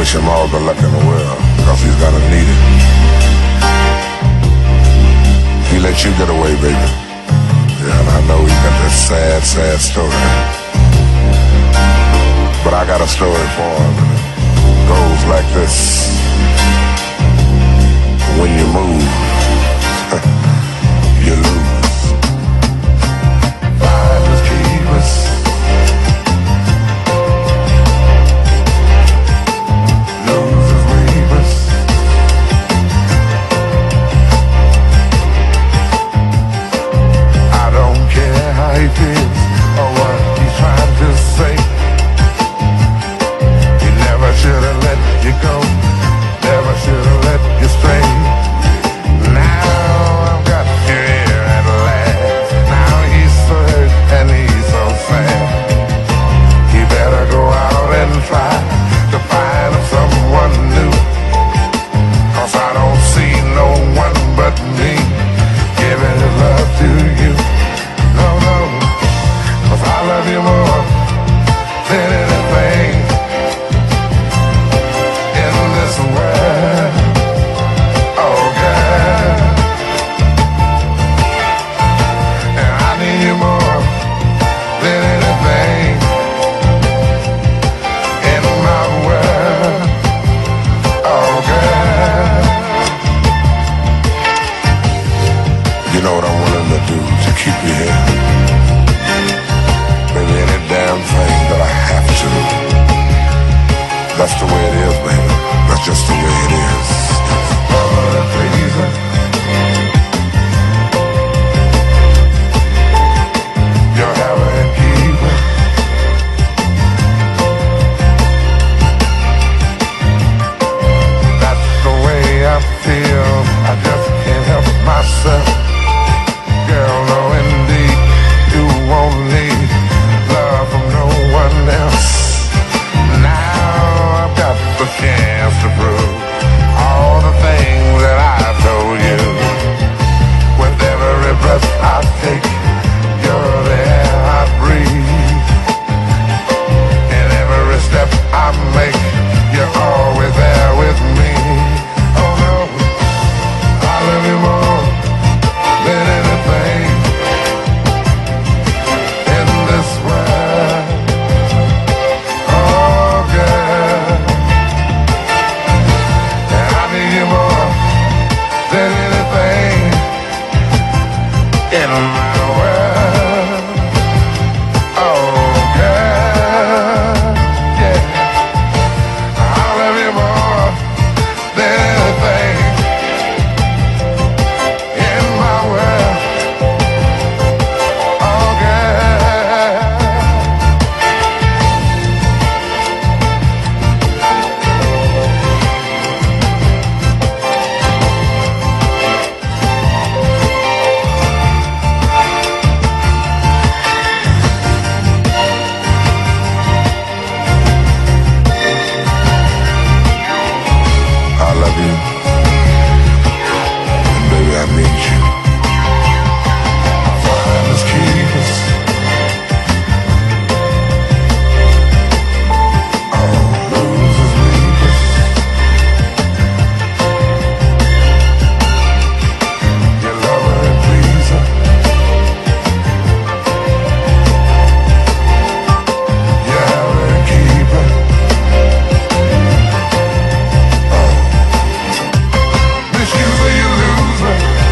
wish him all the luck in the world, because he's gonna need it. He let you get away, baby. Yeah, and I know he got that sad, sad story. But I got a story for him. It goes like this. When you move, you lose. Finders keepers. Losers weavers. I don't care how he feels or what he's trying to say. He never should have let you go. Never should have let you stray. Now I've got you here at last. Now he's so hurt and he's so sad. He better go out and try to find someone new, 'cause I don't see no one but me giving his love to you. No, no, 'cause I love you more than anything in this world. Oh, girl, and I need you more than anything in my world. Oh, girl, you know what I'm willing to do to keep you here. Maybe any damn thing that I have to. That's the way it is, baby. That's just the way it is. Lover and pleaser. You're lover and keeper. That's the way I feel. I just can't help myself. Girl, no indeed, you won't need love from no one else. Now I've got the chance to prove all the things that I told you. With every breath I take, you're the air I breathe. And every step I make, you're always there with me. Oh no, I love you more than anything in this world. Oh, girl, and I need you more than anything in my world. Oh, girl, yeah, I love you more than anything in my world. Oh, girl. I love you, and baby, I need you. Finders keepers. Oh, losers weavers. Your lover and pleaser. Your lover and keeper. Misuse you loser.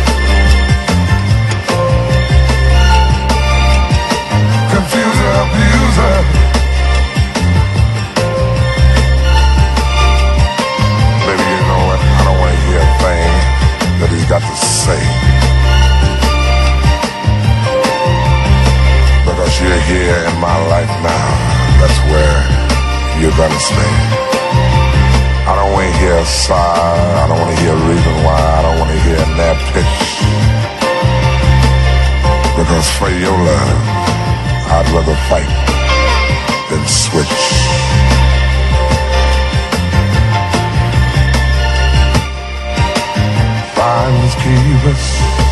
Confuser, abuser. Baby, you know what? I don't want to hear a thing that he's got to say, because you're here in my life now. That's where you're gonna stay. I don't want to hear a sigh. I don't want to hear a reason why. I don't want to hear a nap pitch. Because for your love, I'd rather fight than switch. Finders keepers.